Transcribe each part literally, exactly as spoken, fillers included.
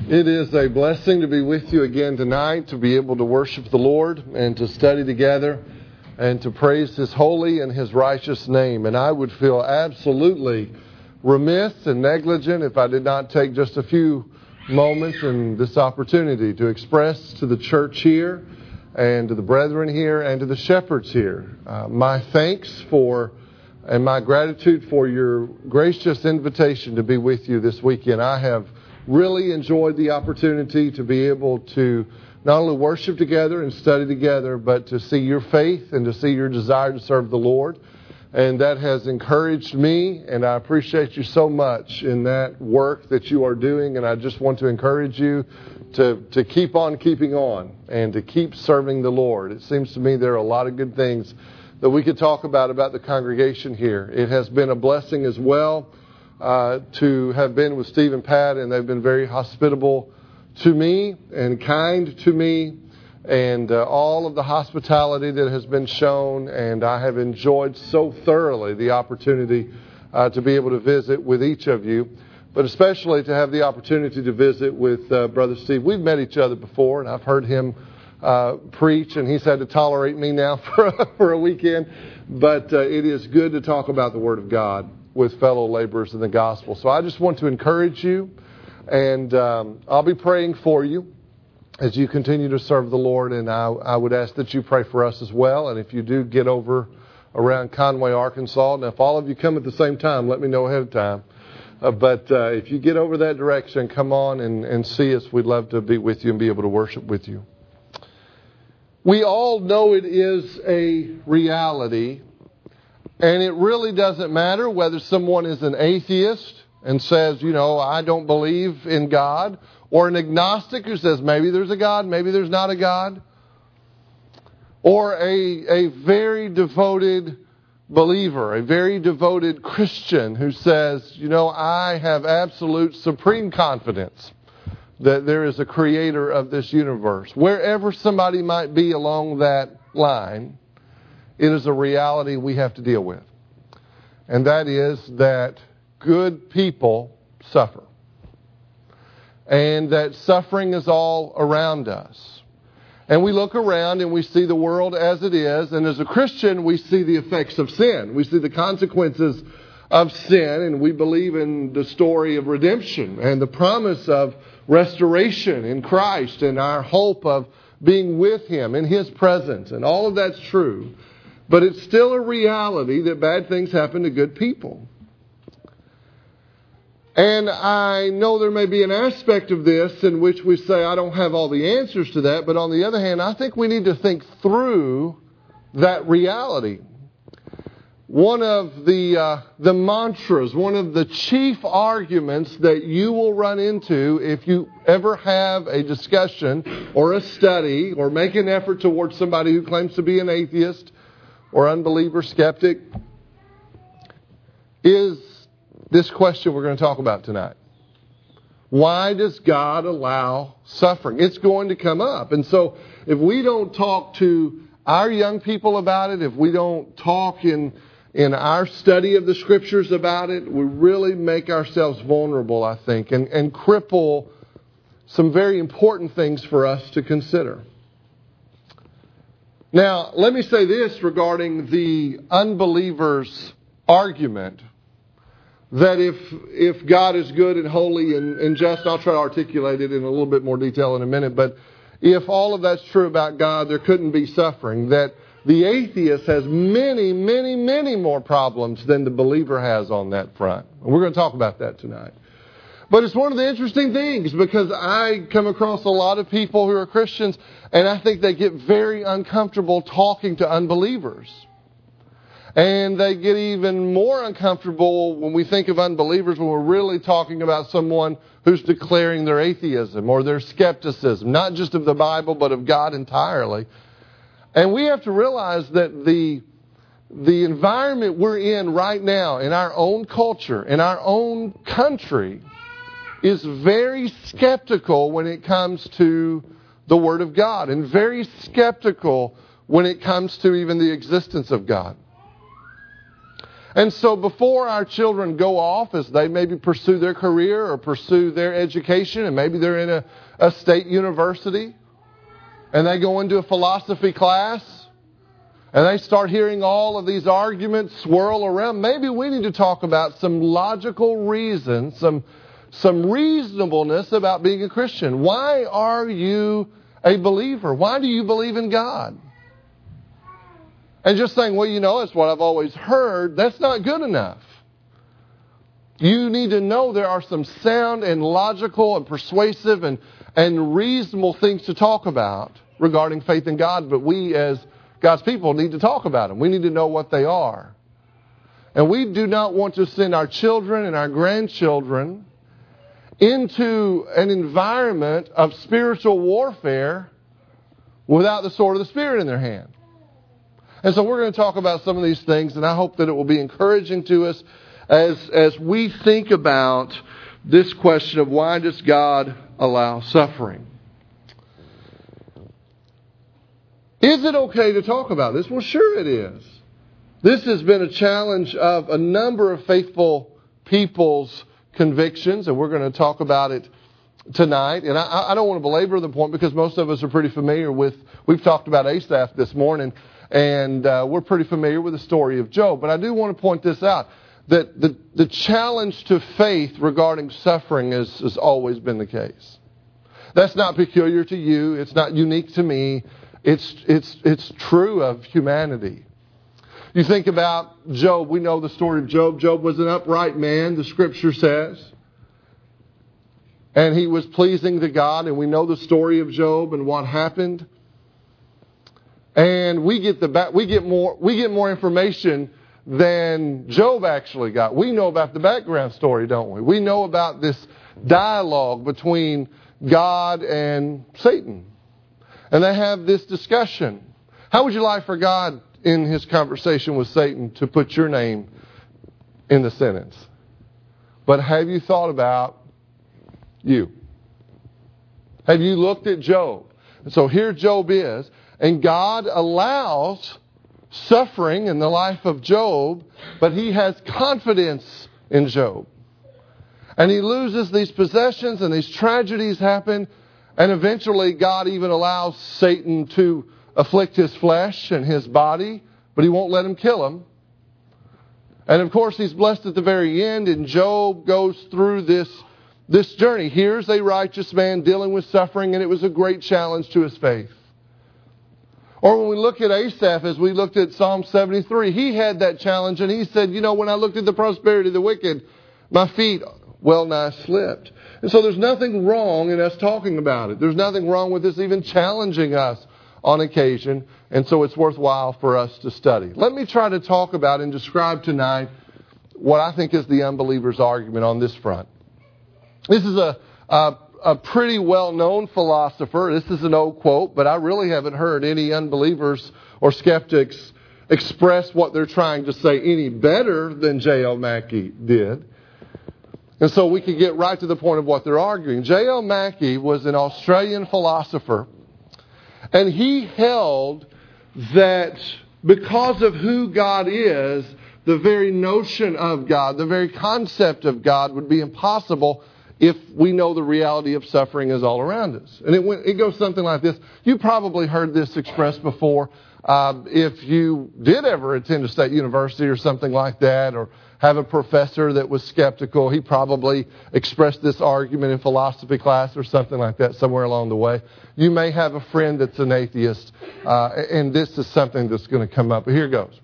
It is a blessing to be with you again tonight, to be able to worship the Lord and to study together and to praise His holy and His righteous name. And I would feel absolutely remiss and negligent if I did not take just a few moments and this opportunity to express to the church here and to the brethren here and to the shepherds here uh, my thanks for and my gratitude for your gracious invitation to be with you this weekend. I have really enjoyed the opportunity to be able to not only worship together and study together, but to see your faith and to see your desire to serve the Lord. And that has encouraged me, and I appreciate you so much in that work that you are doing. And I just want to encourage you to, to keep on keeping on and to keep serving the Lord. It seems to me there are a lot of good things that we could talk about about the congregation here. It has been a blessing as well Uh, to have been with Steve and Pat, and they've been very hospitable to me and kind to me, and uh, all of the hospitality that has been shown, and I have enjoyed so thoroughly the opportunity uh, to be able to visit with each of you, but especially to have the opportunity to visit with uh, Brother Steve. We've met each other before, and I've heard him uh, preach, and he's had to tolerate me now for a, for a weekend, but uh, it is good to talk about the Word of God with fellow laborers in the gospel. So I just want to encourage you, and um, I'll be praying for you as you continue to serve the Lord, and I, I would ask that you pray for us as well. And if you do get over around Conway, Arkansas, now if all of you come at the same time, let me know ahead of time. Uh, but uh, if you get over that direction, come on and, and see us. We'd love to be with you and be able to worship with you. We all know it is a reality. And it really doesn't matter whether someone is an atheist and says, you know, I don't believe in God, or an agnostic who says maybe there's a God, maybe there's not a God, or a, a very devoted believer, a very devoted Christian who says, you know, I have absolute supreme confidence that there is a creator of this universe. Wherever somebody might be along that line, it is a reality we have to deal with. And that is that good people suffer. And that suffering is all around us. And we look around and we see the world as it is. And as a Christian, we see the effects of sin. We see the consequences of sin. And we believe in the story of redemption and the promise of restoration in Christ and our hope of being with Him in His presence. And all of that's true. But it's still a reality that bad things happen to good people. And I know there may be an aspect of this in which we say, I don't have all the answers to that. But on the other hand, I think we need to think through that reality. One of the uh, the mantras, one of the chief arguments that you will run into if you ever have a discussion or a study or make an effort towards somebody who claims to be an atheist or unbeliever, skeptic, is this question we're going to talk about tonight. Why does God allow suffering? It's going to come up. And so if we don't talk to our young people about it, if we don't talk in, in our study of the Scriptures about it, we really make ourselves vulnerable, I think, and, and cripple some very important things for us to consider. Now, let me say this regarding the unbeliever's argument that if if God is good and holy and, and just, I'll try to articulate it in a little bit more detail in a minute, but if all of that's true about God, there couldn't be suffering, that the atheist has many, many, many more problems than the believer has on that front. And we're going to talk about that tonight. But it's one of the interesting things because I come across a lot of people who are Christians and I think they get very uncomfortable talking to unbelievers. And they get even more uncomfortable when we think of unbelievers when we're really talking about someone who's declaring their atheism or their skepticism, not just of the Bible but of God entirely. And we have to realize that the the environment we're in right now in our own culture, in our own country, is very skeptical when it comes to the Word of God and very skeptical when it comes to even the existence of God. And so before our children go off as they maybe pursue their career or pursue their education, and maybe they're in a, a state university, and they go into a philosophy class, and they start hearing all of these arguments swirl around, maybe we need to talk about some logical reasons, some, some reasonableness about being a Christian. Why are you a believer? Why do you believe in God? And just saying, well, you know, it's what I've always heard, that's not good enough. You need to know there are some sound and logical and persuasive and, and reasonable things to talk about regarding faith in God, but we as God's people need to talk about them. We need to know what they are. And we do not want to send our children and our grandchildren into an environment of spiritual warfare without the sword of the Spirit in their hand. And so we're going to talk about some of these things, and I hope that it will be encouraging to us as, as we think about this question of why does God allow suffering? Is it okay to talk about this? Well, sure it is. This has been a challenge of a number of faithful people's convictions, and we're going to talk about it tonight. And I, I don't want to belabor the point because most of us are pretty familiar with, we've talked about Asaph this morning, and uh, we're pretty familiar with the story of Job. But I do want to point this out, that the, the challenge to faith regarding suffering is, has always been the case. That's not peculiar to you. It's not unique to me. It's, it's, it's true of humanity. You think about Job. We know the story of Job. Job was an upright man, the Scripture says. And he was pleasing to God. And we know the story of Job and what happened. And we get the back, we get more we get more information than Job actually got. We know about the background story, don't we? We know about this dialogue between God and Satan. And they have this discussion. How would you like for God in his conversation with Satan to put your name in the sentence? But have you thought about you? Have you looked at Job? And so here Job is. And God allows suffering in the life of Job, but he has confidence in Job. And he loses these possessions and these tragedies happen. And eventually God even allows Satan to afflict his flesh and his body, but he won't let him kill him. And of course he's blessed at the very end, and Job goes through this, this journey. Here's a righteous man dealing with suffering, and it was a great challenge to his faith. Or when we look at Asaph, as we looked at Psalm seventy-three, he had that challenge, and he said, you know, when I looked at the prosperity of the wicked, my feet well nigh slipped. And so there's nothing wrong in us talking about it. There's nothing wrong with this even challenging us on occasion, and so it's worthwhile for us to study. Let me try to talk about and describe tonight what I think is the unbeliever's argument on this front. This is a, a A pretty well-known philosopher. This is an old quote, but I really haven't heard any unbelievers or skeptics express what they're trying to say any better than J L Mackie did. And so we can get right to the point of what they're arguing. J L Mackie was an Australian philosopher, and he held that because of who God is, the very notion of God, the very concept of God would be impossible if we know the reality of suffering is all around us. And it, went, it goes something like this. You probably heard this expressed before. Uh, if you did ever attend a state university or something like that, or have a professor that was skeptical, he probably expressed this argument in philosophy class or something like that somewhere along the way. You may have a friend that's an atheist, uh, and this is something that's going to come up. But here goes.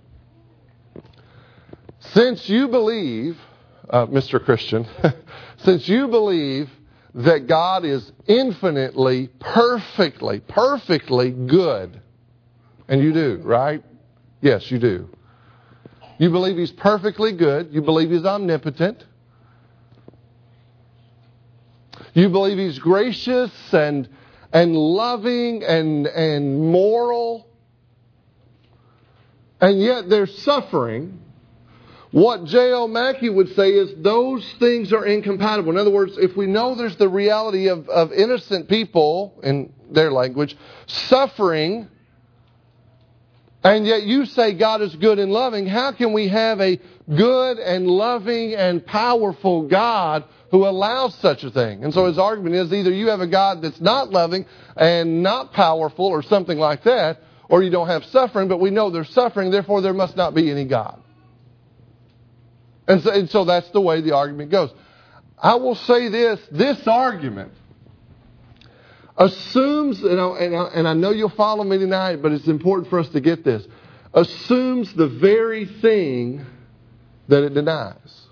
Since you believe, uh, Mister Christian, since you believe that God is infinitely, perfectly, perfectly good, and you do, right? Yes, you do. You believe He's perfectly good. You believe He's omnipotent. You believe He's gracious and and loving and and moral. And yet there's suffering. What J L Mackie would say is those things are incompatible. In other words, if we know there's the reality of, of innocent people, in their language, suffering, And yet you say God is good and loving. How can we have a good and loving and powerful God who allows such a thing? And so his argument is either you have a God that's not loving and not powerful or something like that, or you don't have suffering, but we know there's suffering, therefore there must not be any God. And so, and so that's the way the argument goes. I will say this, this argument assumes, and I, and, I, and I know you'll follow me tonight, but it's important for us to get this, assumes the very thing that it denies.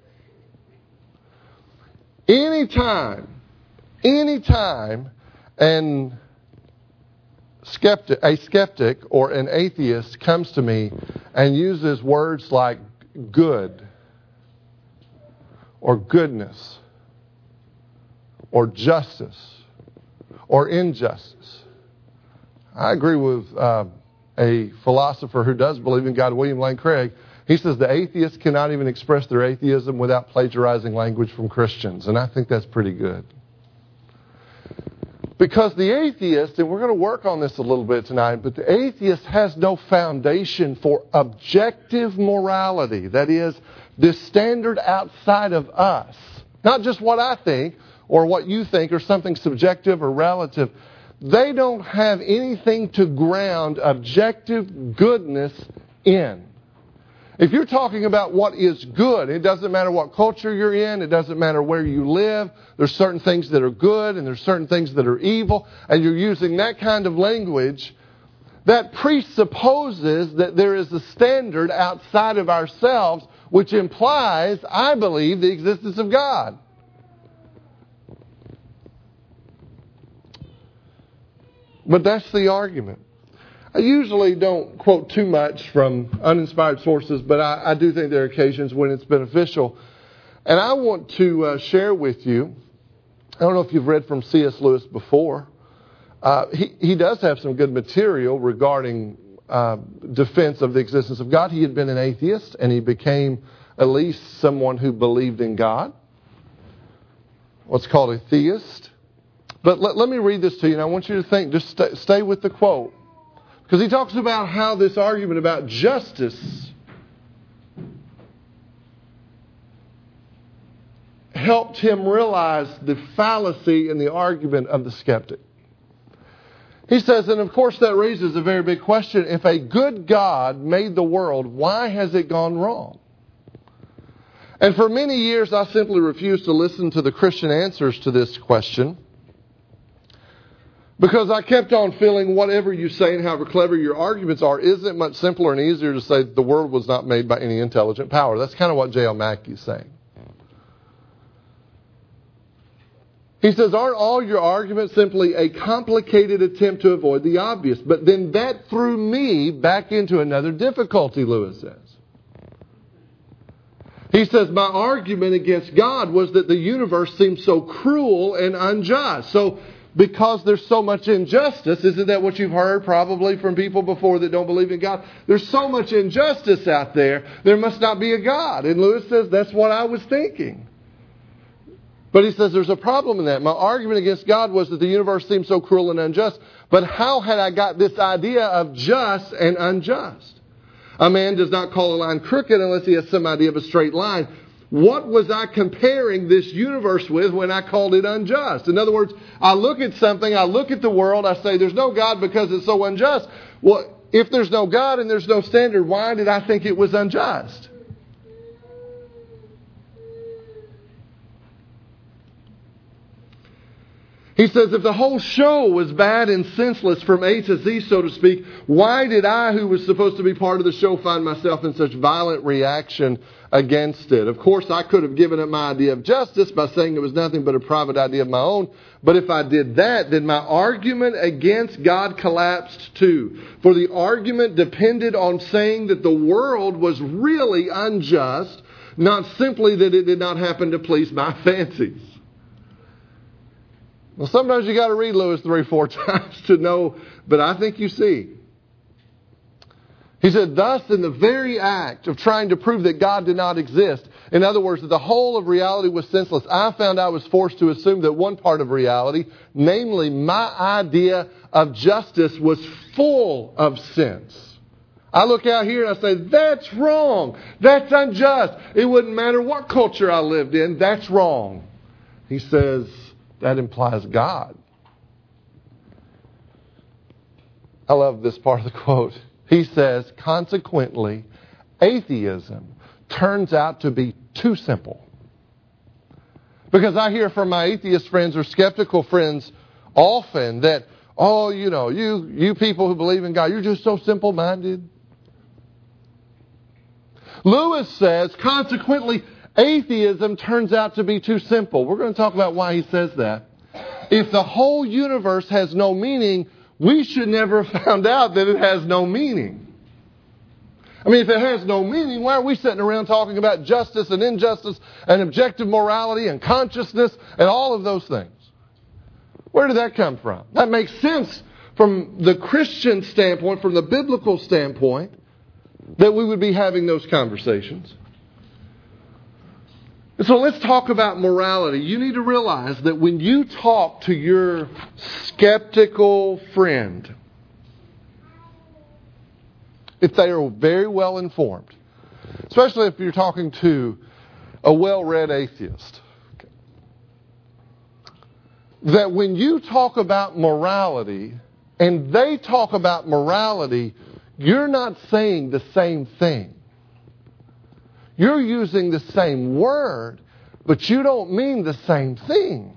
Anytime, anytime an skeptic, a skeptic or an atheist comes to me and uses words like good or goodness or justice or injustice. I agree with uh, a philosopher who does believe in God, William Lane Craig. He says the atheists cannot even express their atheism without plagiarizing language from Christians. And I think that's pretty good. Because the atheist, and we're going to work on this a little bit tonight, but the atheist has no foundation for objective morality. That is, this standard outside of us. Not just what I think or what you think or something subjective or relative. They don't have anything to ground objective goodness in. If you're talking about what is good, it doesn't matter what culture you're in, it doesn't matter where you live, there's certain things that are good and there's certain things that are evil, and you're using that kind of language, that presupposes that there is a standard outside of ourselves, which implies, I believe, the existence of God. But that's the argument. I usually don't quote too much from uninspired sources, but I, I do think there are occasions when it's beneficial. And I want to uh, share with you, I don't know if you've read from C S Lewis before. Uh, he, he does have some good material regarding uh, defense of the existence of God. He had been an atheist, and he became at least someone who believed in God. What's called a theist. But let, let me read this to you, and I want you to think, just stay, stay with the quote. Because he talks about how this argument about justice helped him realize the fallacy in the argument of the skeptic. He says, and of course that raises a very big question. If a good God made the world, why has it gone wrong? And for many years I simply refused to listen to the Christian answers to this question. Because I kept on feeling whatever you say and however clever your arguments are, isn't much simpler and easier to say the world was not made by any intelligent power. That's kind of what J L Mackie is saying. He says, aren't all your arguments simply a complicated attempt to avoid the obvious? But then that threw me back into another difficulty, Lewis says. He says, my argument against God was that the universe seems so cruel and unjust. So, because there's so much injustice, isn't that what you've heard probably from people before that don't believe in God? There's so much injustice out there, there must not be a God. And Lewis says, that's what I was thinking. But he says there's a problem in that. My argument against God was that the universe seems so cruel and unjust. But how had I got this idea of just and unjust? A man does not call a line crooked unless he has some idea of a straight line. What was I comparing this universe with when I called it unjust? In other words, I look at something, I look at the world, I say there's no God because it's so unjust. Well, if there's no God and there's no standard, why did I think it was unjust? He says, if the whole show was bad and senseless from A to Z, so to speak, why did I, who was supposed to be part of the show, find myself in such violent reaction against it? Of course, I could have given up my idea of justice by saying it was nothing but a private idea of my own. But if I did that, then my argument against God collapsed too. For the argument depended on saying that the world was really unjust, not simply that it did not happen to please my fancies. Well, sometimes you got to read Lewis three, four times to know, but I think you see. He said, thus, in the very act of trying to prove that God did not exist, in other words, that the whole of reality was senseless, I found I was forced to assume that one part of reality, namely my idea of justice, was full of sense. I look out here and I say, that's wrong. That's unjust. It wouldn't matter what culture I lived in. That's wrong. He says, that implies God. I love this part of the quote. He says, consequently, atheism turns out to be too simple. Because I hear from my atheist friends or skeptical friends often that, oh, you know, you, you people who believe in God, you're just so simple-minded. Lewis says, consequently, atheism turns out to be too simple. We're going to talk about why he says that. If the whole universe has no meaning, we should never have found out that it has no meaning. I mean, if it has no meaning, why are we sitting around talking about justice and injustice and objective morality and consciousness and all of those things? Where did that come from? That makes sense from the Christian standpoint, from the biblical standpoint, that we would be having those conversations. And so let's talk about morality. You need to realize that when you talk to your skeptical friend, if they are very well informed, especially if you're talking to a well-read atheist, that when you talk about morality and they talk about morality, you're not saying the same thing. You're using the same word, but you don't mean the same thing.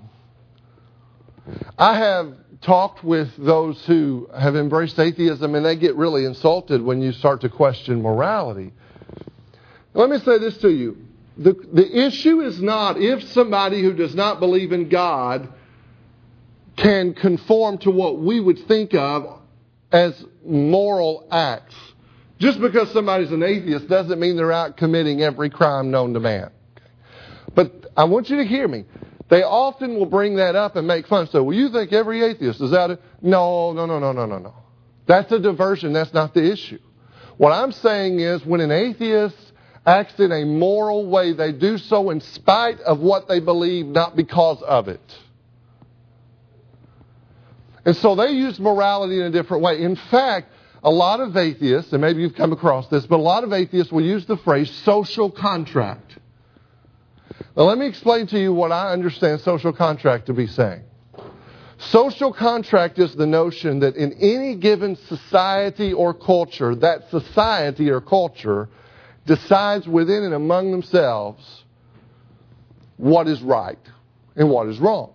I have talked with those who have embraced atheism, and they get really insulted when you start to question morality. Let me say this to you. The, the issue is not if somebody who does not believe in God can conform to what we would think of as moral acts. Just because somebody's an atheist doesn't mean they're out committing every crime known to man. But I want you to hear me. They often will bring that up and make fun. So, well, you think every atheist is out of... No, no, no, no, no, no, no. That's a diversion. That's not the issue. What I'm saying is when an atheist acts in a moral way, they do so in spite of what they believe, not because of it. And so they use morality in a different way. In fact, a lot of atheists, and maybe you've come across this, but a lot of atheists will use the phrase social contract. Now let me explain to you what I understand social contract to be saying. Social contract is the notion that in any given society or culture, that society or culture decides within and among themselves what is right and what is wrong.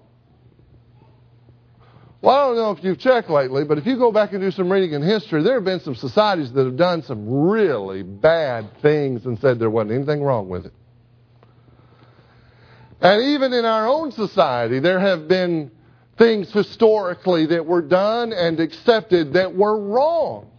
Well, I don't know if you've checked lately, but if you go back and do some reading in history, there have been some societies that have done some really bad things and said there wasn't anything wrong with it. And even in our own society, there have been things historically that were done and accepted that were wrong.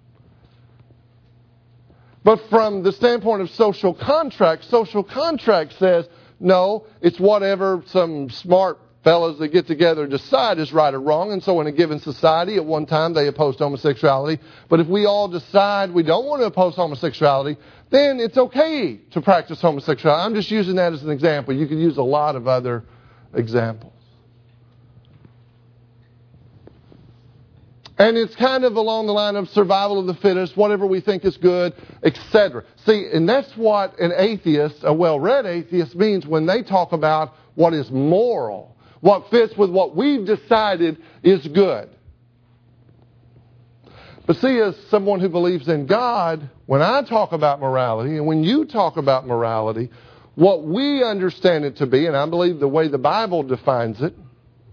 But from the standpoint of social contract, social contract says, no, it's whatever some smart fellas that get together decide is right or wrong. And so in a given society, at one time they opposed homosexuality. But if we all decide we don't want to oppose homosexuality, then it's okay to practice homosexuality. I'm just using that as an example. You could use a lot of other examples. And it's kind of along the line of survival of the fittest, whatever we think is good, et cetera. See, and that's what an atheist, a well-read atheist, means when they talk about what is moral, what fits with what we've decided is good. But see, as someone who believes in God, when I talk about morality, and when you talk about morality, what we understand it to be, and I believe the way the Bible defines it,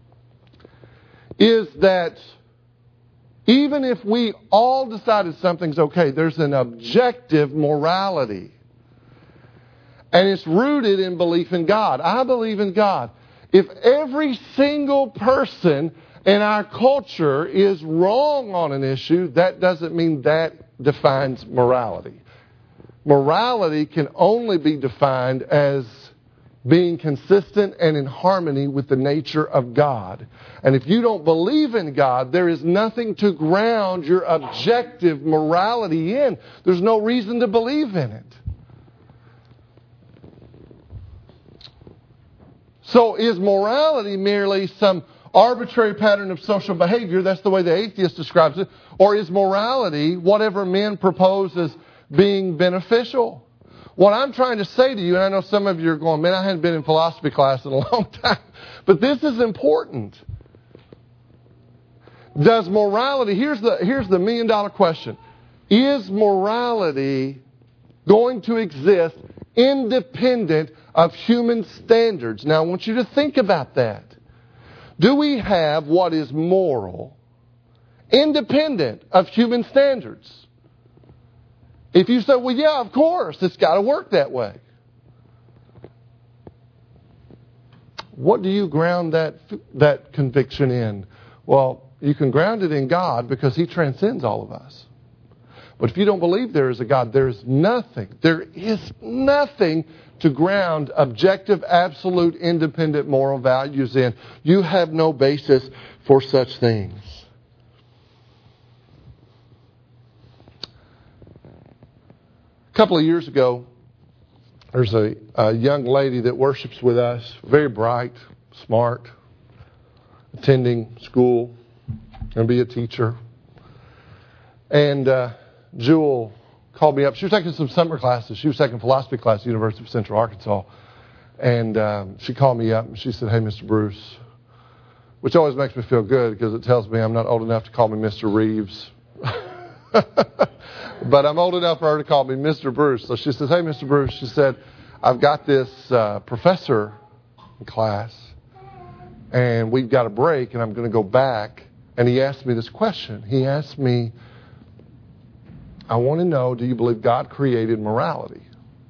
is that even if we all decided something's okay, there's an objective morality. And it's rooted in belief in God. I believe in God. If every single person in our culture is wrong on an issue, that doesn't mean that defines morality. Morality can only be defined as being consistent and in harmony with the nature of God. And if you don't believe in God, there is nothing to ground your objective morality in. There's no reason to believe in it. So is morality merely some arbitrary pattern of social behavior? That's the way the atheist describes it. Or is morality whatever men propose as being beneficial? What I'm trying to say to you, and I know some of you are going, man, I hadn't been in philosophy class in a long time, but this is important. Does morality, here's the, here's the million dollar question. Is morality going to exist independent of human standards? Now, I want you to think about that. Do we have what is moral independent of human standards? If you say, well, yeah, of course, it's got to work that way. What do you ground that that conviction in? Well, you can ground it in God because He transcends all of us. But if you don't believe there is a God, there is nothing, there is nothing to ground objective, absolute, independent moral values in. You have no basis for such things. A couple of years ago, there's a, a young lady that worships with us, very bright, smart, attending school, going to be a teacher. And uh, Jewel called me up. She was taking some summer classes. She was taking philosophy class at the University of Central Arkansas. And um, she called me up and she said, hey, Mister Bruce, which always makes me feel good because it tells me I'm not old enough to call me Mister Reeves. But I'm old enough for her to call me Mister Bruce. So she says, hey, Mister Bruce, she said, I've got this uh, professor in class and we've got a break and I'm going to go back. And he asked me this question. He asked me, I want to know, do you believe God created morality?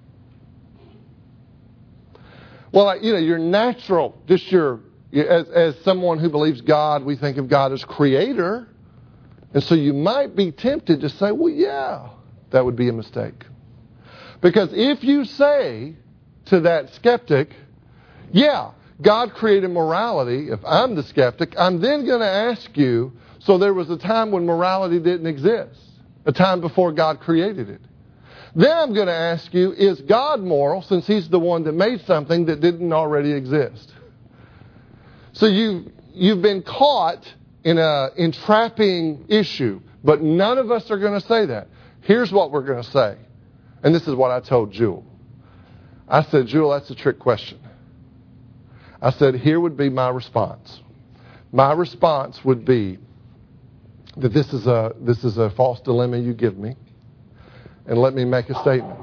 Well, you know, your natural, just your, as, as someone who believes God, we think of God as creator. And so you might be tempted to say, well, yeah, that would be a mistake. Because if you say to that skeptic, yeah, God created morality, if I'm the skeptic, I'm then going to ask you, so there was a time when morality didn't exist, a time before God created it. Then I'm going to ask you, is God moral since He's the one that made something that didn't already exist? So you, you've been caught in a entrapping issue, but none of us are going to say that. Here's what we're going to say. And this is what I told Jewel. I said, Jewel, that's a trick question. I said, here would be my response. My response would be that this is a this is a false dilemma you give me. And let me make a statement.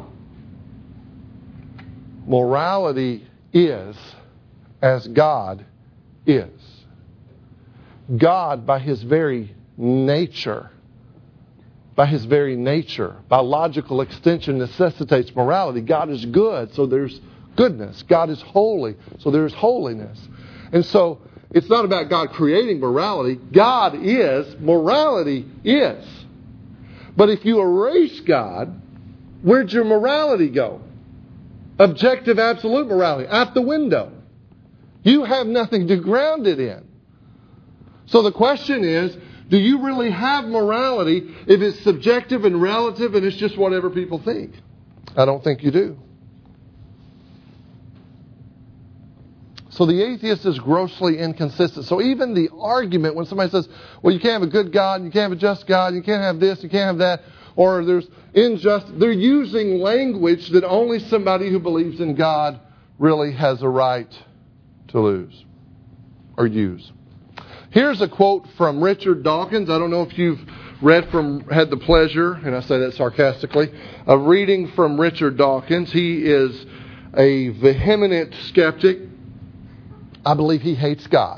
Morality is as God is. God, by His very nature, by His very nature, by logical extension, necessitates morality. God is good, so there's goodness. God is holy, so there's holiness. And so it's not about God creating morality. God is, morality is. But if you erase God, where'd your morality go? Objective, absolute morality, out the window. You have nothing to ground it in. So the question is, do you really have morality if it's subjective and relative and it's just whatever people think? I don't think you do. So the atheist is grossly inconsistent. So even the argument when somebody says, well, you can't have a good God, you can't have a just God, you can't have this, you can't have that, or there's injustice, they're using language that only somebody who believes in God really has a right to lose or use. Here's a quote from Richard Dawkins. I don't know if you've read from, had the pleasure, and I say that sarcastically, of reading from Richard Dawkins. He is a vehement skeptic. I believe he hates God.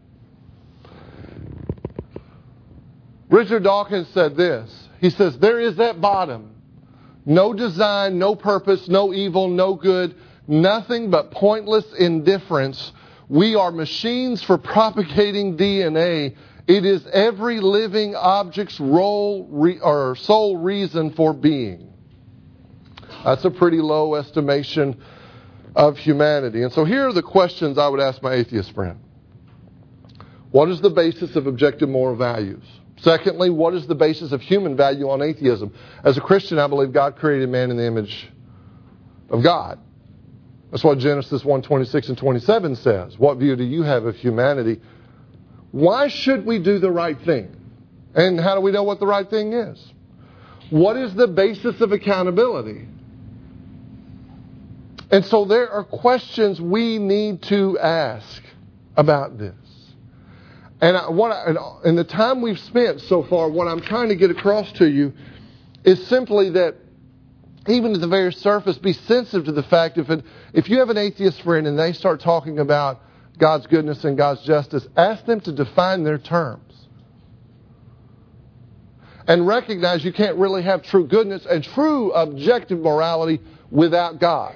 Richard Dawkins said this. He says, there is at bottom no design, no purpose, no evil, no good, nothing but pointless indifference. We are machines for propagating D N A. It is every living object's role re, or sole reason for being. That's a pretty low estimation of humanity. And so here are the questions I would ask my atheist friend. What is the basis of objective moral values? Secondly, what is the basis of human value on atheism? As a Christian, I believe God created man in the image of God. That's what Genesis one twenty-six and twenty-seven says. What view do you have of humanity? Why should we do the right thing? And how do we know what the right thing is? What is the basis of accountability? And so there are questions we need to ask about this. And I, what I, in the time we've spent so far, what I'm trying to get across to you is simply that even at the very surface, be sensitive to the fact if it, if you have an atheist friend and they start talking about God's goodness and God's justice, ask them to define their terms. And recognize you can't really have true goodness and true objective morality without God.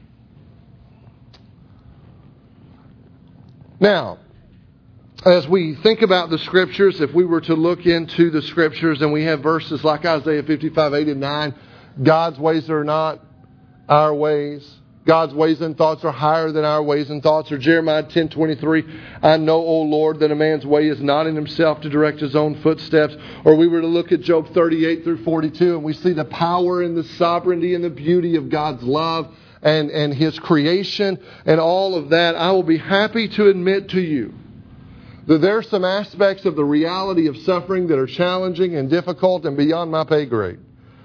Now, as we think about the Scriptures, if we were to look into the Scriptures and we have verses like Isaiah fifty-five, eight and nine, God's ways are not our ways. God's ways and thoughts are higher than our ways and thoughts. Or Jeremiah ten twenty-three, I know, O Lord, that a man's way is not in himself to direct his own footsteps. Or we were to look at Job thirty-eight through forty-two, and we see the power and the sovereignty and the beauty of God's love and, and His creation and all of that. I will be happy to admit to you that there are some aspects of the reality of suffering that are challenging and difficult and beyond my pay grade.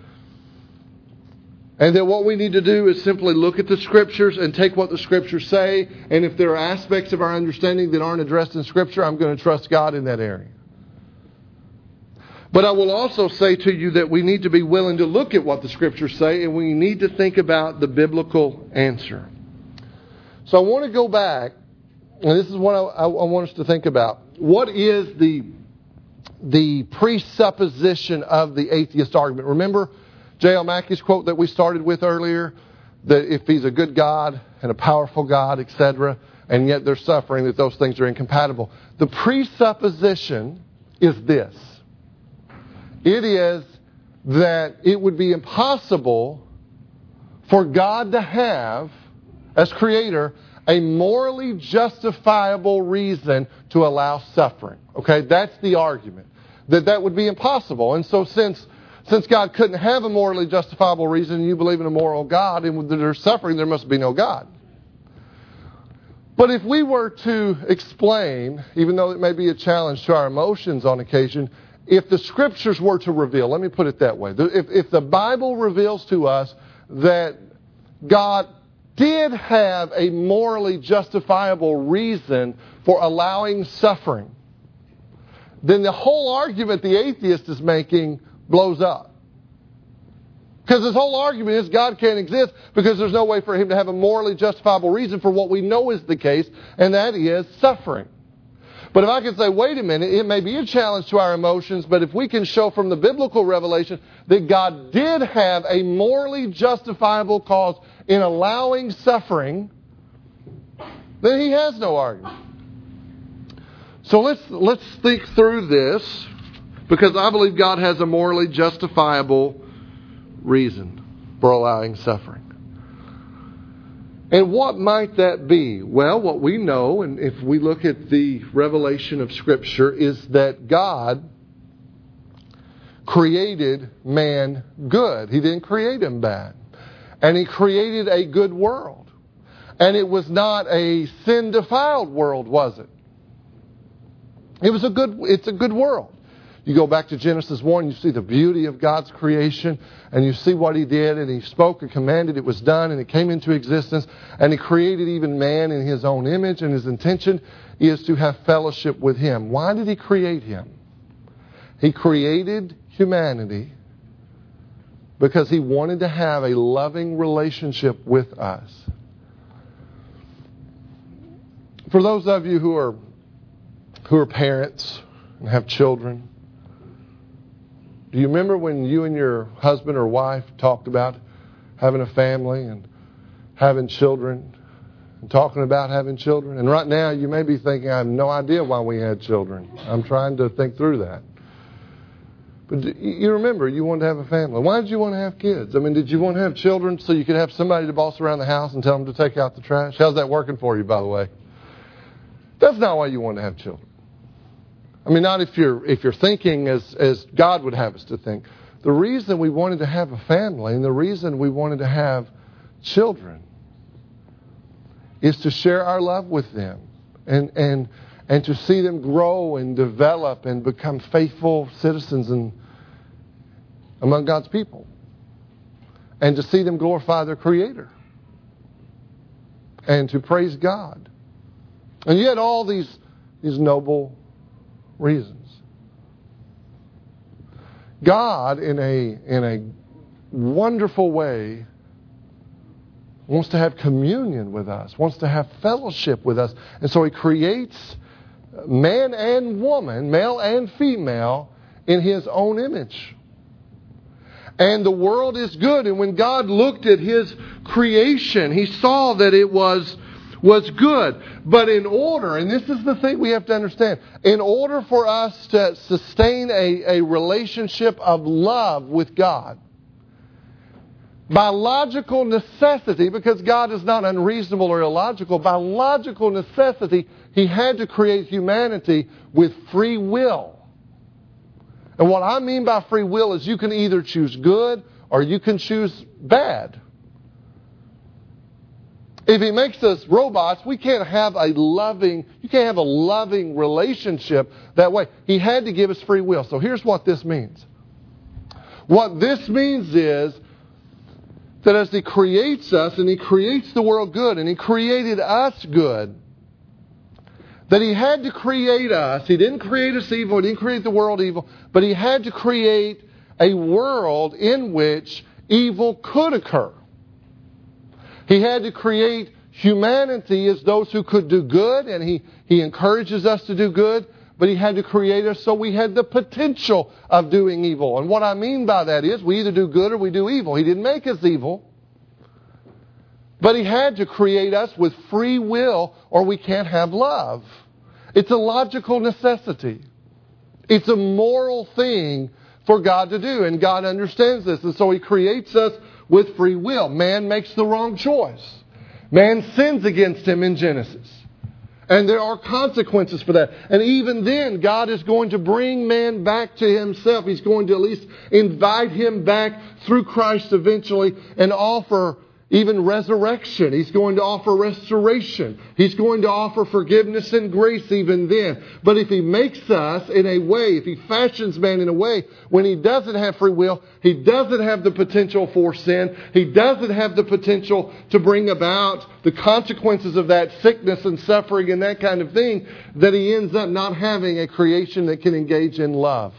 And that what we need to do is simply look at the Scriptures and take what the Scriptures say. And if there are aspects of our understanding that aren't addressed in Scripture, I'm going to trust God in that area. But I will also say to you that we need to be willing to look at what the Scriptures say, and we need to think about the biblical answer. So I want to go back, and this is what I, I want us to think about. What is the, the presupposition of the atheist argument? Remember J L Mackey's quote that we started with earlier, that if He's a good God and a powerful God, et cetera, and yet they're suffering, that those things are incompatible. The presupposition is this. It is that it would be impossible for God to have, as Creator, a morally justifiable reason to allow suffering. Okay, that's the argument. That that would be impossible. And so since Since God couldn't have a morally justifiable reason, and you believe in a moral God, and there's suffering, there must be no God. But if we were to explain, even though it may be a challenge to our emotions on occasion, if the Scriptures were to reveal, let me put it that way, if, if the Bible reveals to us that God did have a morally justifiable reason for allowing suffering, then the whole argument the atheist is making blows up. Because his whole argument is God can't exist because there's no way for Him to have a morally justifiable reason for what we know is the case, and that is suffering. But if I can say, wait a minute, it may be a challenge to our emotions, but if we can show from the biblical revelation that God did have a morally justifiable cause in allowing suffering, then He has no argument. So let's let's think through this, because I believe God has a morally justifiable reason for allowing suffering. And what might that be? Well, what we know, and if we look at the revelation of Scripture, is that God created man good. He didn't create him bad. And He created a good world. And it was not a sin-defiled world, was it? It was a good, it's a good world. You go back to Genesis one, you see the beauty of God's creation, and you see what He did, and He spoke and commanded, it was done, and it came into existence, and He created even man in His own image, and His intention is to have fellowship with Him. Why did He create him? He created humanity because He wanted to have a loving relationship with us. For those of you who are who are parents and have children, do you remember when you and your husband or wife talked about having a family and having children and talking about having children? And right now you may be thinking, I have no idea why we had children. I'm trying to think through that. But you remember you wanted to have a family. Why did you want to have kids? I mean, did you want to have children so you could have somebody to boss around the house and tell them to take out the trash? How's that working for you, by the way? That's not why you want to have children. I mean, not if you're if you're thinking as, as God would have us to think. The reason we wanted to have a family and the reason we wanted to have children is to share our love with them and and and to see them grow and develop and become faithful citizens in, among God's people. And to see them glorify their Creator. And to praise God. And yet all these, these noble reasons. God, in a, in a wonderful way, wants to have communion with us, wants to have fellowship with us. And so He creates man and woman, male and female, in His own image. And the world is good. And when God looked at His creation, He saw that it was, was good. But in order, and this is the thing we have to understand, in order for us to sustain a, a relationship of love with God, by logical necessity, because God is not unreasonable or illogical, by logical necessity, He had to create humanity with free will. And what I mean by free will is you can either choose good or you can choose bad. If He makes us robots, we can't have a loving, you can't have a loving relationship that way. He had to give us free will. So here's what this means. What this means is that as He creates us, and He creates the world good, and He created us good, that He had to create us. He didn't create us evil, He didn't create the world evil, but He had to create a world in which evil could occur. He had to create humanity as those who could do good, and He, he encourages us to do good, but He had to create us so we had the potential of doing evil. And what I mean by that is we either do good or we do evil. He didn't make us evil, but He had to create us with free will or we can't have love. It's a logical necessity. It's a moral thing for God to do, and God understands this. And so He creates us with free will. Man makes the wrong choice. Man sins against Him in Genesis. And there are consequences for that. And even then, God is going to bring man back to Himself. He's going to at least invite him back through Christ eventually and offer even resurrection. He's going to offer restoration. He's going to offer forgiveness and grace even then. But if He makes us in a way, if He fashions man in a way, when he doesn't have free will, he doesn't have the potential for sin, he doesn't have the potential to bring about the consequences of that sickness and suffering and that kind of thing, that he ends up not having a creation that can engage in love.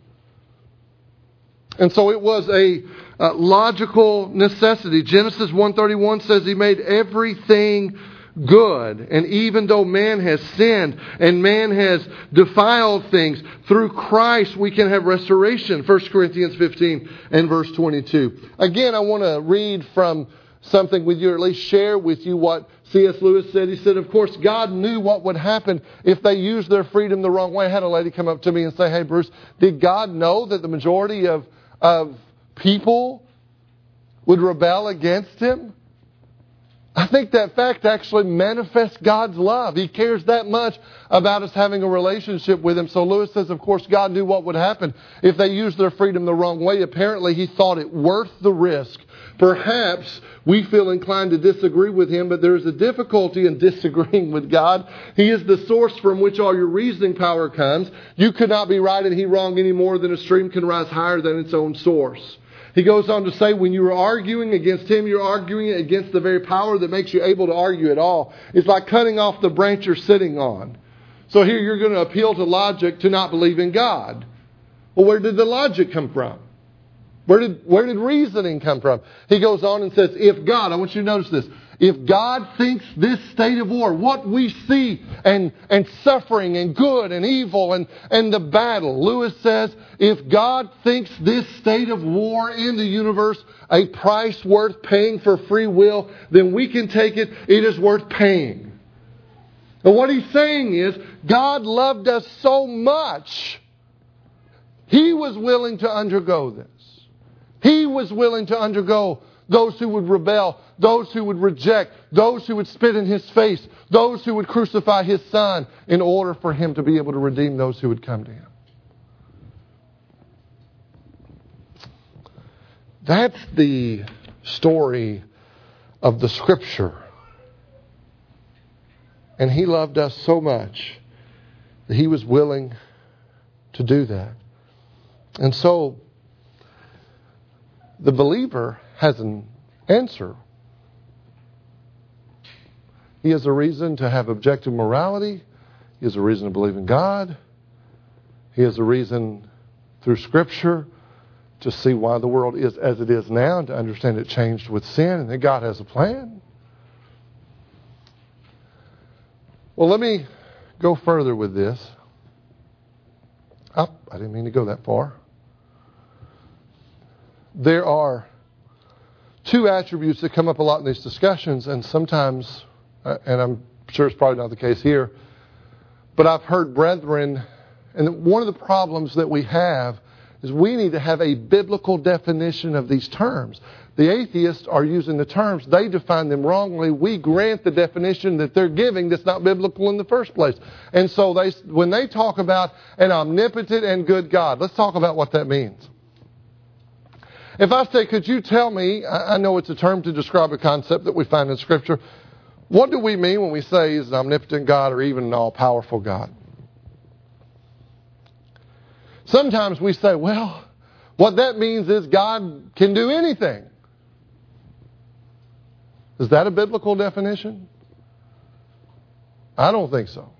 And so it was a uh, logical necessity. Genesis one thirty-one says He made everything good. And even though man has sinned and man has defiled things, through Christ we can have restoration. First Corinthians fifteen and verse twenty-two. Again, I want to read from something with you, or at least share with you what C S Lewis said. He said, of course, God knew what would happen if they used their freedom the wrong way. I had a lady come up to me and say, hey, Bruce, did God know that the majority of of people would rebel against Him? I think that fact actually manifests God's love. He cares that much about us having a relationship with Him. So Lewis says, of course, God knew what would happen if they used their freedom the wrong way. Apparently, He thought it worth the risk. Perhaps we feel inclined to disagree with Him, but there is a difficulty in disagreeing with God. He is the source from which all your reasoning power comes. You could not be right and He wrong any more than a stream can rise higher than its own source. He goes on to say, when you are arguing against Him, you're arguing against the very power that makes you able to argue at all. It's like cutting off the branch you're sitting on. So here you're going to appeal to logic to not believe in God. Well, where did the logic come from? Where did, where did reasoning come from? He goes on and says, if God, I want you to notice this, if God thinks this state of war, what we see and, and suffering and good and evil and, and the battle, Lewis says, if God thinks this state of war in the universe a price worth paying for free will, then we can take it, it is worth paying. And what he's saying is, God loved us so much, He was willing to undergo this. He was willing to undergo those who would rebel, those who would reject, those who would spit in His face, those who would crucify His Son in order for Him to be able to redeem those who would come to Him. That's the story of the Scripture. And He loved us so much He was willing to do that. And so, the believer has an answer. He has a reason to have objective morality. He has a reason to believe in God. He has a reason through Scripture to see why the world is as it is now and to understand it changed with sin and that God has a plan. Well, let me go further with this. Oh, I didn't mean to go that far. There are two attributes that come up a lot in these discussions, and sometimes, uh, and I'm sure it's probably not the case here, but I've heard brethren, and one of the problems that we have is we need to have a biblical definition of these terms. The atheists are using the terms. They define them wrongly. We grant the definition that they're giving that's not biblical in the first place. And so they, when they talk about an omnipotent and good God, let's talk about what that means. If I say, could you tell me, I know it's a term to describe a concept that we find in Scripture, what do we mean when we say He's an omnipotent God or even an all-powerful God? Sometimes we say, well, what that means is God can do anything. Is that a biblical definition? I don't think so.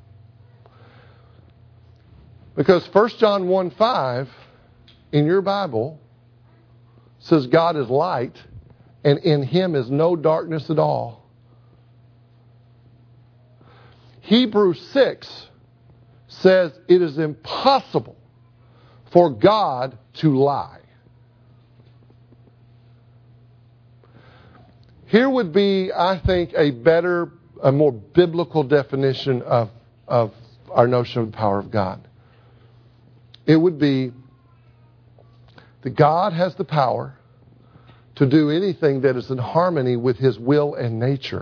Because First John one five in your Bible says God is light and in Him is no darkness at all. Hebrews six says it is impossible for God to lie. Here would be, I think, a better, a more biblical definition of, of our notion of the power of God. It would be that God has the power to do anything that is in harmony with His will and nature.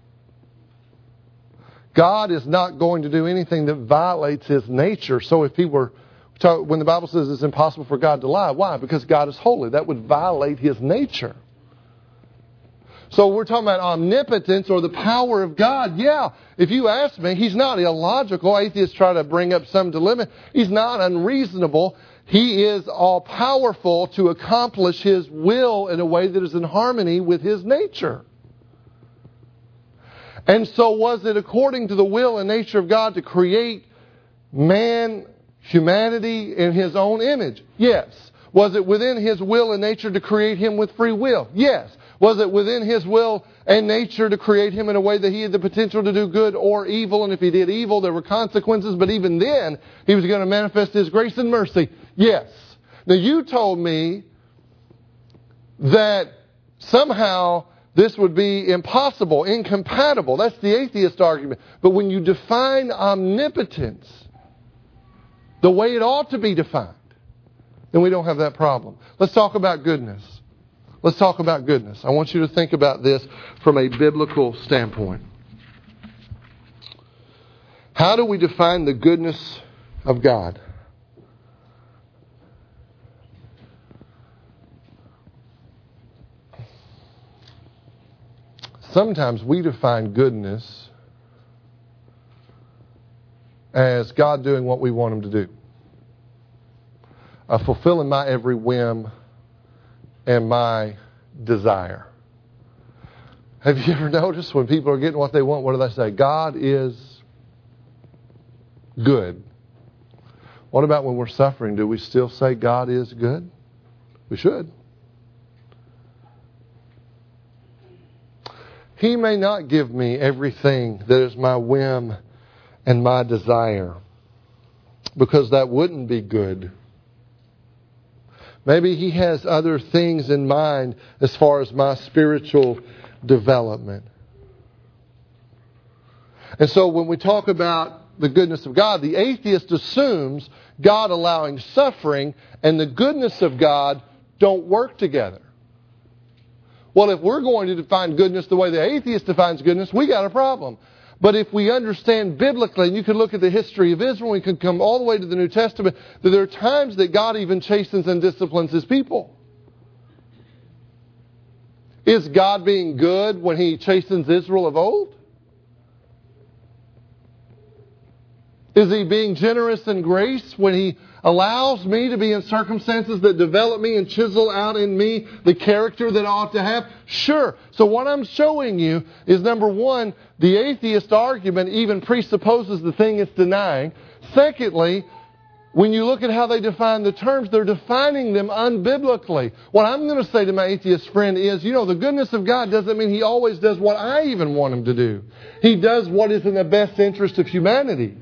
God is not going to do anything that violates His nature. So if He were, when the Bible says it's impossible for God to lie, why? Because God is holy. That would violate His nature. So we're talking about omnipotence or the power of God. Yeah, if you ask me, He's not illogical. Atheists try to bring up some dilemma. He's not unreasonable. He is all-powerful to accomplish His will in a way that is in harmony with His nature. And so was it according to the will and nature of God to create man, humanity, in His own image? Yes. Was it within His will and nature to create him with free will? Yes. Was it within His will and nature to create him in a way that he had the potential to do good or evil? And if he did evil, there were consequences. But even then, He was going to manifest His grace and mercy. Yes. Now you told me that somehow this would be impossible, incompatible. That's the atheist argument. But when you define omnipotence the way it ought to be defined, then we don't have that problem. Let's talk about goodness. Let's talk about goodness. I want you to think about this from a biblical standpoint. How do we define the goodness of God? Sometimes we define goodness as God doing what we want Him to do. Uh, fulfilling my every whim and my desire. Have you ever noticed when people are getting what they want, what do they say? God is good. What about when we're suffering? Do we still say God is good? We should. He may not give me everything that is my whim and my desire, because that wouldn't be good. Maybe He has other things in mind as far as my spiritual development. And so when we talk about the goodness of God, the atheist assumes God allowing suffering and the goodness of God don't work together. Well, if we're going to define goodness the way the atheist defines goodness, we got a problem. But if we understand biblically, and you can look at the history of Israel, we can come all the way to the New Testament, that there are times that God even chastens and disciplines His people. Is God being good when He chastens Israel of old? Is He being generous in grace when He allows me to be in circumstances that develop me and chisel out in me the character that I ought to have? Sure. So what I'm showing you is, number one, the atheist argument even presupposes the thing it's denying. Secondly, when you look at how they define the terms, they're defining them unbiblically. What I'm going to say to my atheist friend is, you know, the goodness of God doesn't mean He always does what I even want Him to do. He does what is in the best interest of humanity,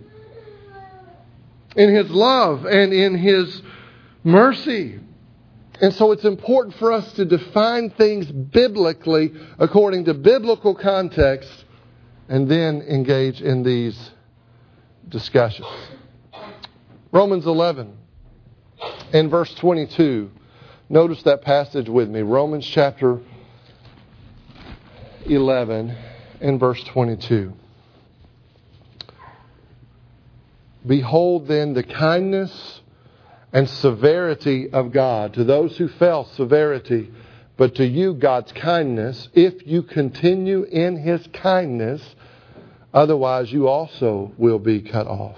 in His love and in His mercy. And so it's important for us to define things biblically according to biblical context and then engage in these discussions. Romans eleven and verse twenty-two. Notice that passage with me. Romans chapter eleven and verse twenty-two. Behold then the kindness and severity of God. To those who fell, severity. But to you, God's kindness, if you continue in His kindness, otherwise you also will be cut off.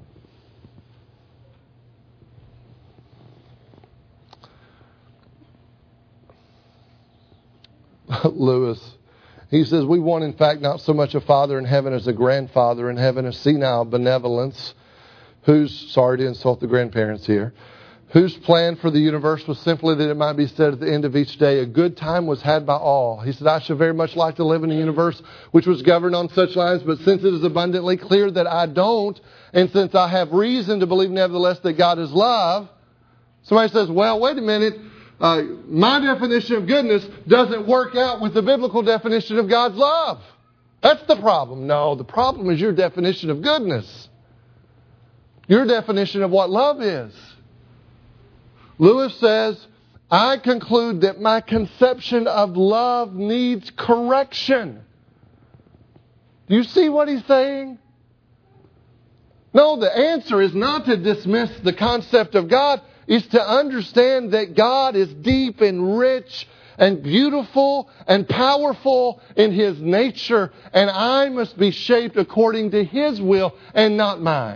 Lewis, he says, we want in fact not so much a father in heaven as a grandfather in heaven, a senile benevolence, whose, sorry to insult the grandparents here, whose plan for the universe was simply that it might be said at the end of each day, a good time was had by all. He said, I should very much like to live in a universe which was governed on such lines, but since it is abundantly clear that I don't, and since I have reason to believe nevertheless that God is love, somebody says, well, wait a minute, uh, my definition of goodness doesn't work out with the biblical definition of God's love. That's the problem. No, the problem is your definition of goodness. Your definition of what love is. Lewis says, I conclude that my conception of love needs correction. Do you see what he's saying? No, the answer is not to dismiss the concept of God. It's to understand that God is deep and rich and beautiful and powerful in His nature. And I must be shaped according to His will and not mine.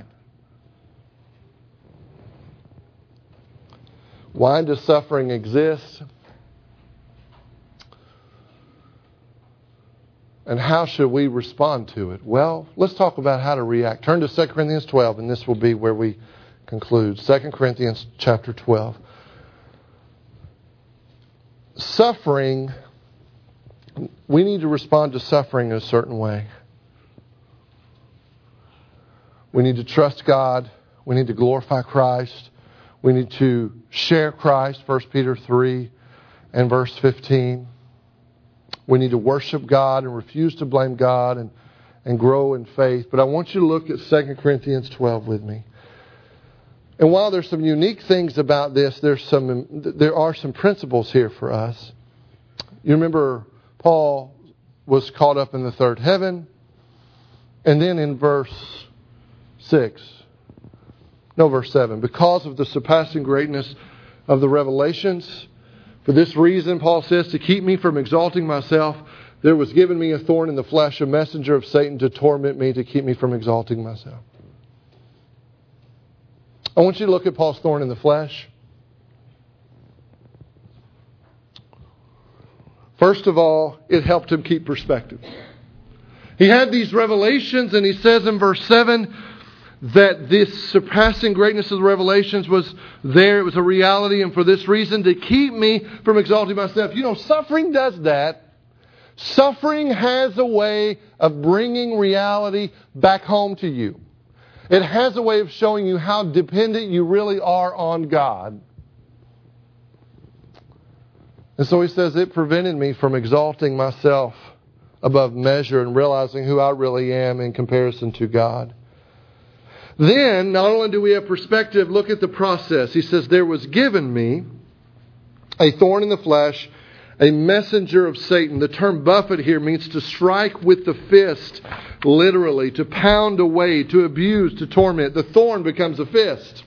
Why does suffering exist? And how should we respond to it? Well, let's talk about how to react. Turn to Second Corinthians twelve, and this will be where we conclude. Second Corinthians chapter twelve. Suffering, we need to respond to suffering in a certain way. We need to trust God. We need to glorify Christ. We need to share Christ, First Peter three and verse fifteen. We need to worship God and refuse to blame God and, and grow in faith. But I want you to look at Second Corinthians twelve with me. And while there's some unique things about this, there's some there are some principles here for us. You remember Paul was caught up in the third heaven. And then in verse six, no, verse seven, because of the surpassing greatness of the revelations, for this reason, Paul says, to keep me from exalting myself, there was given me a thorn in the flesh, a messenger of Satan to torment me, to keep me from exalting myself. I want you to look at Paul's thorn in the flesh. First of all, it helped him keep perspective. He had these revelations, and he says in verse seven that this surpassing greatness of the revelations was there. It was a reality, and for this reason, to keep me from exalting myself. You know, suffering does that. Suffering has a way of bringing reality back home to you. It has a way of showing you how dependent you really are on God. And so he says, it prevented me from exalting myself above measure and realizing who I really am in comparison to God. Then, not only do we have perspective, look at the process. He says, there was given me a thorn in the flesh, a messenger of Satan. The term buffet here means to strike with the fist, literally, to pound away, to abuse, to torment. The thorn becomes a fist.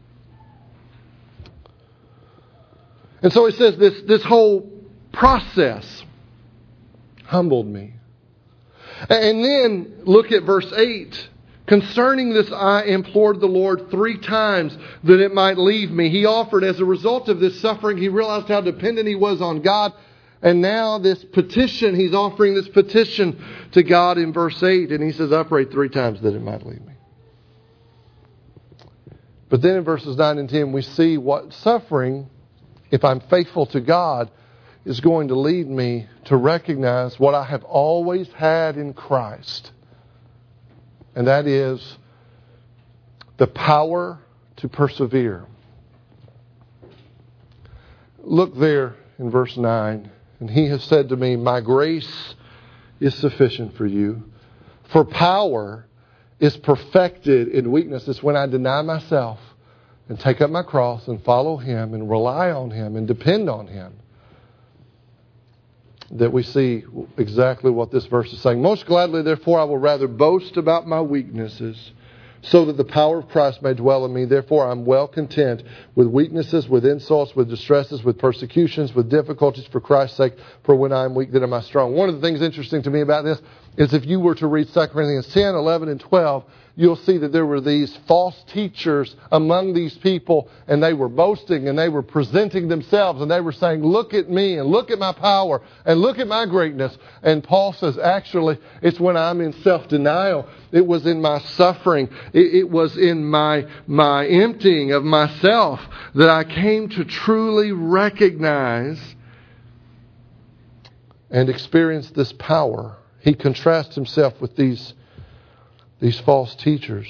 And so he says this, this whole process humbled me. And then look at verse eight. Concerning this, I implored the Lord three times that it might leave me. He offered, as a result of this suffering, he realized how dependent he was on God. And now this petition, he's offering this petition to God in verse eight. And he says, I prayed three times that it might leave me. But then in verses nine and ten, we see what suffering, if I'm faithful to God, is going to lead me to recognize what I have always had in Christ. And that is the power to persevere. Look there in verse nine. And he has said to me, my grace is sufficient for you. For power is perfected in weakness. It's when I deny myself and take up my cross and follow Him and rely on Him and depend on Him that we see exactly what this verse is saying. Most gladly, therefore, I will rather boast about my weaknesses, so that the power of Christ may dwell in me. Therefore, I'm well content with weaknesses, with insults, with distresses, with persecutions, with difficulties for Christ's sake. For when I am weak, then am I strong. One of the things interesting to me about this is if you were to read Second Corinthians ten, eleven, and twelve, you'll see that there were these false teachers among these people, and they were boasting, and they were presenting themselves, and they were saying, look at me, and look at my power, and look at my greatness. And Paul says, actually, it's when I'm in self-denial. It was in my suffering. It, it was in my, my emptying of myself that I came to truly recognize and experience this power. He contrasts himself with these These false teachers.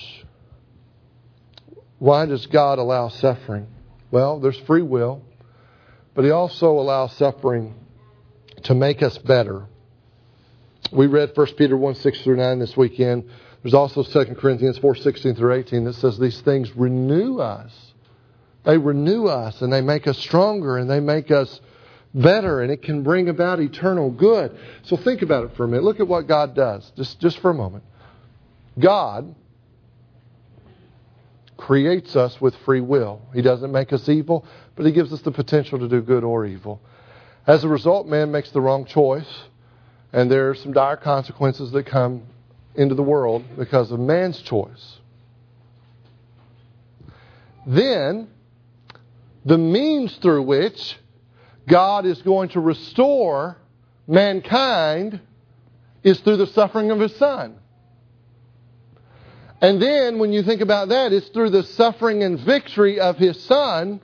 Why does God allow suffering? Well, there's free will, but He also allows suffering to make us better. We read First Peter one, six through nine this weekend. There's also Second Corinthians four, sixteen through eighteen that says these things renew us. They renew us and they make us stronger and they make us better, and it can bring about eternal good. So think about it for a minute. Look at what God does, just, just for a moment. God creates us with free will. He doesn't make us evil, but He gives us the potential to do good or evil. As a result, man makes the wrong choice, and there are some dire consequences that come into the world because of man's choice. Then, the means through which God is going to restore mankind is through the suffering of His Son. And then, when you think about that, it's through the suffering and victory of His Son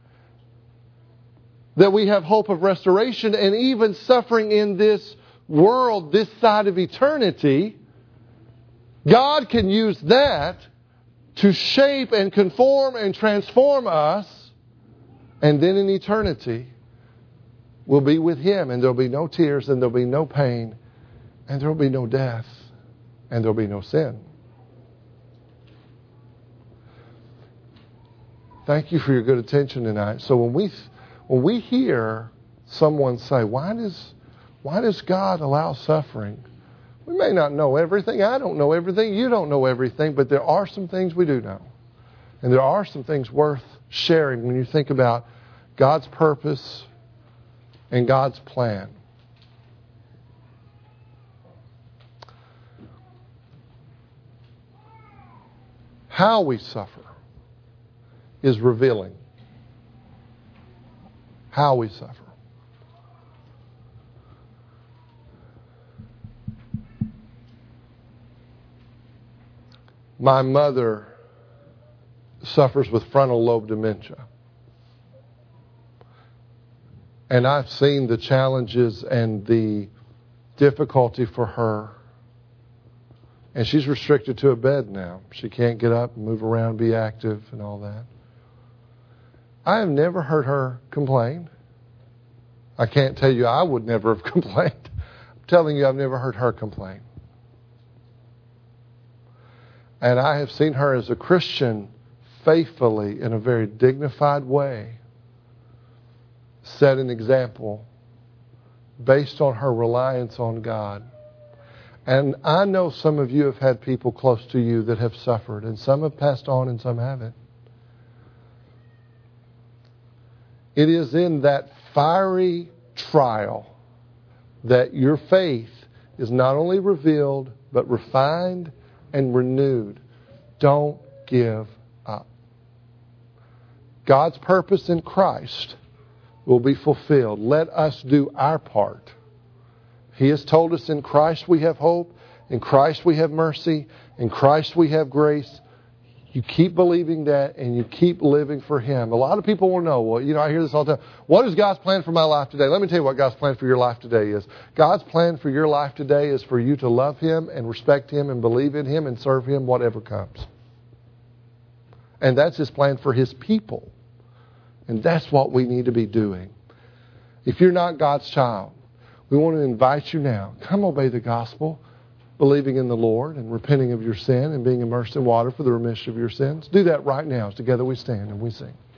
that we have hope of restoration. And even suffering in this world, this side of eternity, God can use that to shape and conform and transform us. And then in eternity, we'll be with Him, and there'll be no tears, and there'll be no pain, and there'll be no death, and there'll be no sin. Thank you for your good attention tonight. So when we when we hear someone say, why does why does God allow suffering? We may not know everything. I don't know everything. You don't know everything. But there are some things we do know. And there are some things worth sharing when you think about God's purpose and God's plan. How we suffer is revealing. How we suffer. My mother suffers with frontal lobe dementia. And I've seen the challenges and the difficulty for her. And she's restricted to a bed now. She can't get up and move around, be active and all that. I have never heard her complain. I can't tell you I would never have complained. I'm telling you I've never heard her complain. And I have seen her as a Christian faithfully, in a very dignified way, set an example based on her reliance on God. And I know some of you have had people close to you that have suffered, and some have passed on and some haven't. It is in that fiery trial that your faith is not only revealed, but refined and renewed. Don't give up. God's purpose in Christ will be fulfilled. Let us do our part. He has told us in Christ we have hope. In Christ we have mercy. In Christ we have grace. You keep believing that and you keep living for Him. A lot of people will know, well, you know, I hear this all the time. What is God's plan for my life today? Let me tell you what God's plan for your life today is. God's plan for your life today is for you to love Him and respect Him and believe in Him and serve Him whatever comes. And that's His plan for His people. And that's what we need to be doing. If you're not God's child, we want to invite you now. Come obey the gospel, believing in the Lord and repenting of your sin and being immersed in water for the remission of your sins. Do that right now as together we stand and we sing.